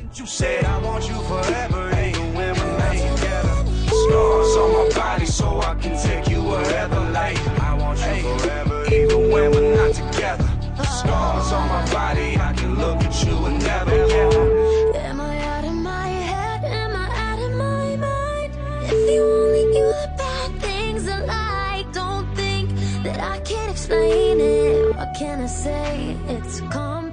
You said I want you forever, even when we're not together. Scars on my body so I can take you wherever. Like I want you forever, even when we're not together. Scars on my body, I can look at you and never. Am I out of my head? Am I out of my mind? If you only knew the bad things I like, don't think that I can explain it. What can I say? It's calm.